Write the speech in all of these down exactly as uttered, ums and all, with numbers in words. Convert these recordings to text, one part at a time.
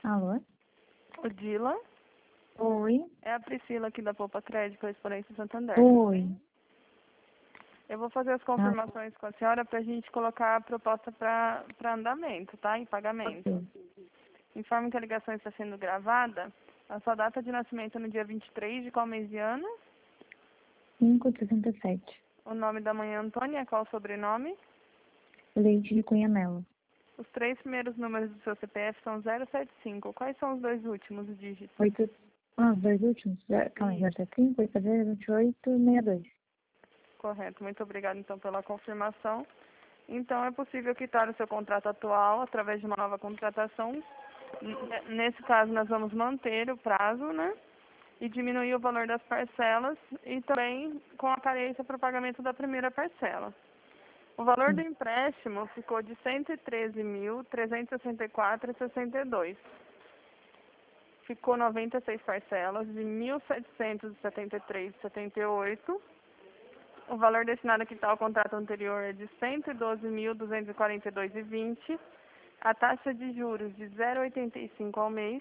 Alô? Odila, Oi. é a Priscila aqui da Poupa Crédito, Correspondência Santander. Oi. Eu vou fazer as confirmações com a senhora para a gente colocar a proposta para andamento, tá? Em pagamento. Ok. Informe que a ligação está sendo gravada. A sua data de nascimento é no dia vinte e três de qual mês de ano? cinco sessenta e sete. O nome da mãe é Antônia, qual o sobrenome? Leite de Cunha Melo. Os três primeiros números do seu C P F são zero sete cinco. Quais são os dois últimos dígitos? Oito. Ah, os dois últimos? Zero- Calma aí, zero sete cinco, oito zero, vinte e oito, sessenta e dois. Correto. Muito obrigada, então, pela confirmação. Então, é possível quitar o seu contrato atual através de uma nova contratação. N- Nesse caso, nós vamos manter o prazo, né? E diminuir o valor das parcelas e também com a carência para o pagamento da primeira parcela. O valor do Sim. empréstimo ficou de cento e treze mil, trezentos e sessenta e quatro reais e sessenta e dois centavos. Ficou noventa e seis parcelas de mil setecentos e setenta e três reais e setenta e oito centavos. O valor destinado a quitar o contrato anterior é de cento e doze mil, duzentos e quarenta e dois reais e vinte centavos. A taxa de juros de zero vírgula oitenta e cinco ao mês.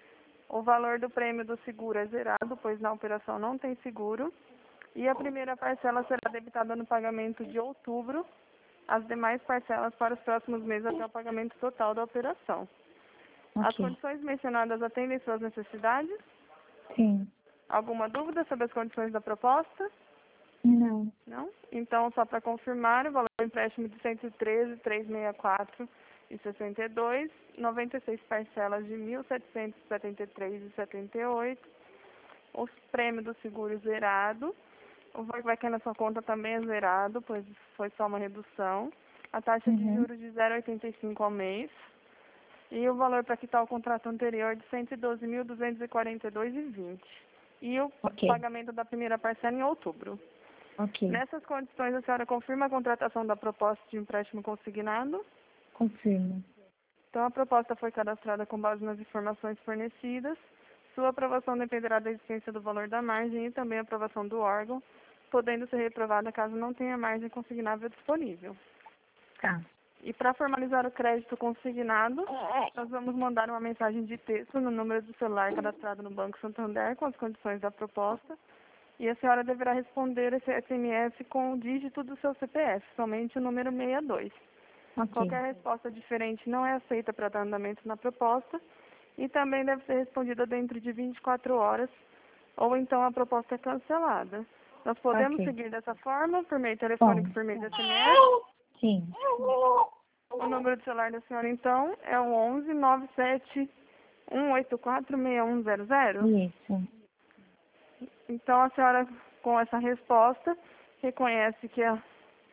O valor do prêmio do seguro é zerado, pois na operação não tem seguro. E a primeira parcela será debitada no pagamento de outubro. As demais parcelas para os próximos meses até o pagamento total da operação. As Ok. condições mencionadas atendem suas necessidades? Sim. Alguma dúvida sobre as condições da proposta? Não. Não? Então, só para confirmar, o valor do empréstimo de cento e treze mil, trezentos e sessenta e quatro reais e sessenta e dois centavos, noventa e seis parcelas de mil setecentos e setenta e três reais e setenta e oito centavos, os prêmios do seguro zerado, o valor que vai cair na sua conta também é zerado, pois foi só uma redução, a taxa de Uhum. juros de zero vírgula oitenta e cinco ao mês, e o valor para quitar o contrato anterior de cento e doze mil, duzentos e quarenta e dois reais e vinte centavos, e o Ok. pagamento da primeira parcela em outubro. Ok. Nessas condições, a senhora confirma a contratação da proposta de empréstimo consignado? Confirmo. Então, a proposta foi cadastrada com base nas informações fornecidas. Sua aprovação dependerá da existência do valor da margem e também a aprovação do órgão, podendo ser reprovada caso não tenha margem consignável disponível. Tá. E para formalizar o crédito consignado, nós vamos mandar uma mensagem de texto no número do celular cadastrado no Banco Santander com as condições da proposta. E a senhora deverá responder esse S M S com o dígito do seu C P F, somente o número sessenta e dois. Ok. Qualquer resposta diferente não é aceita para dar andamento na proposta e também deve ser respondida dentro de vinte e quatro horas ou então a proposta é cancelada. Nós podemos Ok. seguir dessa forma, por meio telefônico, Bom. por meio de S M S. Sim. O número do celular da senhora, então, é o onze, nove sete um oito quatro, seis um zero zero. Isso. Então, a senhora, com essa resposta, reconhece que a,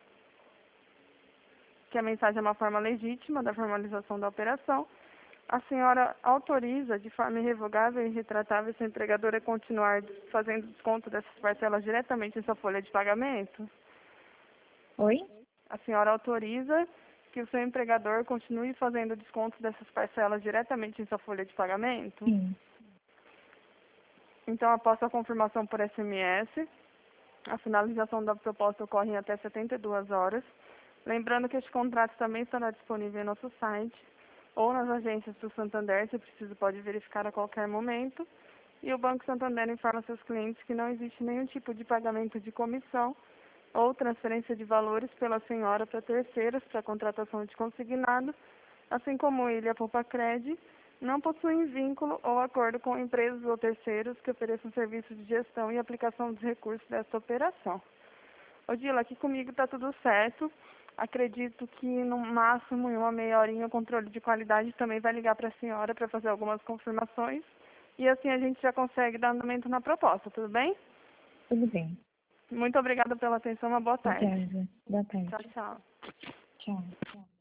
que a mensagem é uma forma legítima da formalização da operação. A senhora autoriza, de forma irrevogável e irretratável, seu empregador a continuar fazendo desconto dessas parcelas diretamente em sua folha de pagamento? Oi? A senhora autoriza que o seu empregador continue fazendo desconto dessas parcelas diretamente em sua folha de pagamento? Sim. Então, após a confirmação por S M S, a finalização da proposta ocorre em até setenta e duas horas. Lembrando que este contrato também estará disponível em nosso site ou nas agências do Santander, se preciso pode verificar a qualquer momento. E o Banco Santander informa seus clientes que não existe nenhum tipo de pagamento de comissão ou transferência de valores pela senhora para terceiros para contratação de consignado, assim como ele e a Poupacred não possuem vínculo ou acordo com empresas ou terceiros que ofereçam serviços de gestão e aplicação dos recursos desta operação. Odila, aqui comigo está tudo certo. Acredito que no máximo em uma meia horinha o controle de qualidade também vai ligar para a senhora para fazer algumas confirmações. E assim a gente já consegue dar andamento na proposta, tudo bem? Tudo bem. Muito obrigada pela atenção, uma boa tarde. Obrigada. Boa Tchau, tarde. tchau. Tchau.